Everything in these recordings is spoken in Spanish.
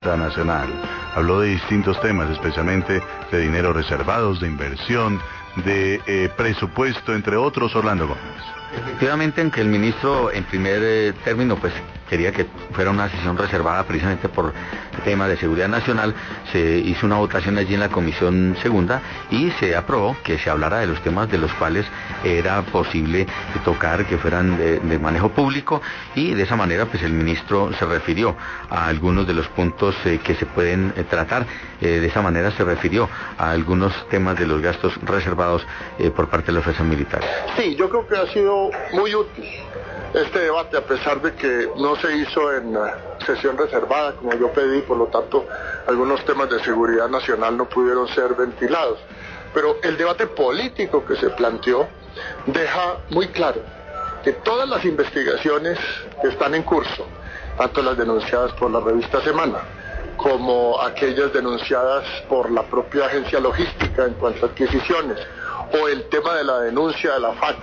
Nacional. Habló de distintos temas, especialmente de dinero reservados, de inversión, de presupuesto, entre otros. Orlando Gómez. Efectivamente, en que el ministro en primer término pues quería que fuera una sesión reservada precisamente por el tema de seguridad nacional, se hizo una votación allí en la comisión segunda y se aprobó que se hablara de los temas de los cuales era posible tocar, que fueran de manejo público, y de esa manera pues el ministro se refirió a algunos de los puntos que se pueden tratar. De esa manera se refirió a algunos temas de los gastos reservados por parte de las fuerzas militares. Sí, yo creo que ha sido muy útil este debate, a pesar de que no se hizo en sesión reservada como yo pedí, por lo tanto algunos temas de seguridad nacional no pudieron ser ventilados, pero el debate político que se planteó deja muy claro que todas las investigaciones que están en curso, tanto las denunciadas por la revista Semana como aquellas denunciadas por la propia agencia logística en cuanto a adquisiciones, o el tema de la denuncia de la FAC,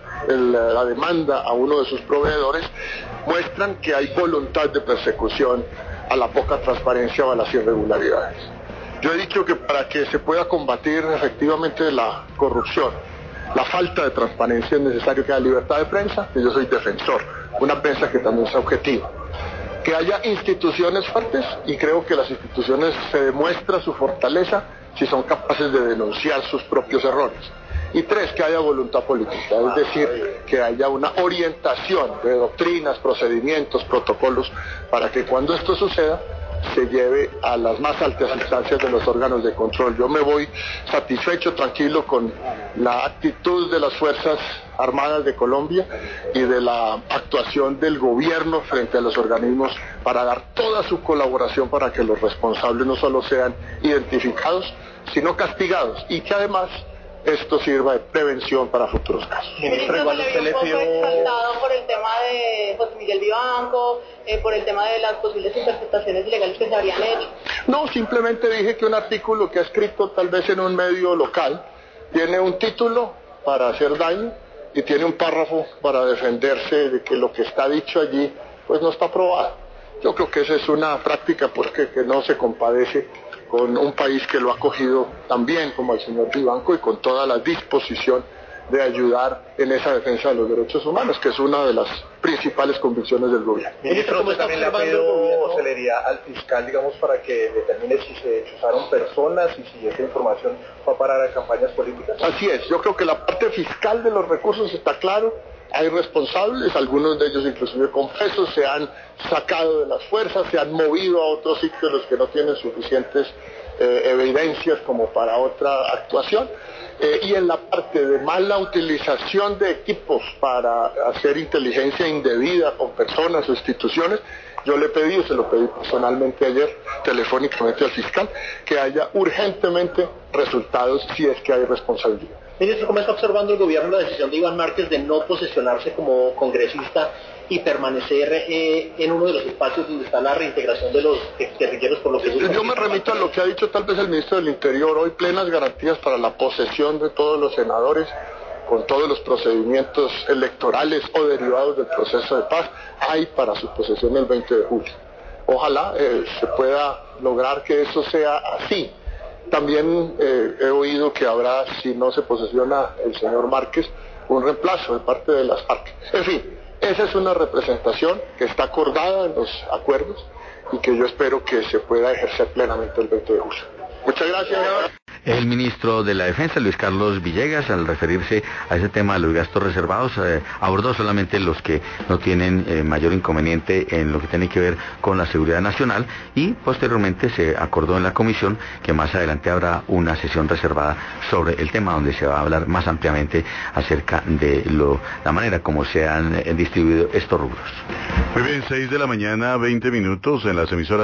la demanda a uno de sus proveedores, muestran que hay voluntad de persecución a la poca transparencia o a las irregularidades. Yo he dicho que para que se pueda combatir efectivamente la corrupción, la falta de transparencia, es necesario que haya libertad de prensa, que yo soy defensor, una prensa que también sea objetiva, que haya instituciones fuertes, y creo que las instituciones se demuestra su fortaleza si son capaces de denunciar sus propios errores. Y tres, que haya voluntad política, es decir, que haya una orientación de doctrinas, procedimientos, protocolos, para que cuando esto suceda se lleve a las más altas instancias de los órganos de control. Yo me voy satisfecho, tranquilo con la actitud de las Fuerzas Armadas de Colombia y de la actuación del gobierno frente a los organismos para dar toda su colaboración para que los responsables no solo sean identificados, sino castigados, y que además esto sirva de prevención para futuros casos. Ministro, se le vio un poco exaltado por el tema de José Miguel Vivanco, por el tema de las posibles interpretaciones ilegales que se habrían hecho. No, simplemente dije que un artículo que ha escrito tal vez en un medio local tiene un título para hacer daño y tiene un párrafo para defenderse de que lo que está dicho allí pues no está aprobado. Yo creo que esa es una práctica pues que no se compadece con un país que lo ha acogido tan bien como el señor Vivanco y con toda la disposición de ayudar en esa defensa de los derechos humanos, que es una de las principales convicciones del gobierno. Ministro, ¿usted también le ha pedido celeridad al fiscal, digamos, para que determine si se chuzaron personas y si esa información va a parar a campañas políticas? Así es, yo creo que la parte fiscal de los recursos está claro. Hay responsables, algunos de ellos inclusive confesos, se han sacado de las fuerzas, se han movido a otros sitios los que no tienen suficientes evidencias como para otra actuación. Y en la parte de mala utilización de equipos para hacer inteligencia indebida con personas o instituciones, yo le he pedido, se lo pedí personalmente ayer, telefónicamente al fiscal, que haya urgentemente resultados si es que hay responsabilidad. Ministro, ¿cómo está observando el gobierno la decisión de Iván Márquez de no posesionarse como congresista y permanecer en uno de los espacios donde está la reintegración de los guerrilleros por lo que... Yo me remito a lo que ha dicho tal vez el ministro del Interior hoy: plenas garantías para la posesión de todos los senadores, con todos los procedimientos electorales o derivados del proceso de paz, hay para su posesión el 20 de julio. Ojalá se pueda lograr que eso sea así. También he oído que habrá, si no se posesiona el señor Márquez, un reemplazo de parte de las FARC. En fin, esa es una representación que está acordada en los acuerdos y que yo espero que se pueda ejercer plenamente el 20 de julio. Muchas gracias. El ministro de la Defensa, Luis Carlos Villegas, al referirse a ese tema de los gastos reservados, abordó solamente los que no tienen mayor inconveniente en lo que tiene que ver con la seguridad nacional, y posteriormente se acordó en la comisión que más adelante habrá una sesión reservada sobre el tema donde se va a hablar más ampliamente acerca de la manera como se han distribuido estos rubros. Muy bien, 6 de la mañana, 20 minutos en las emisoras.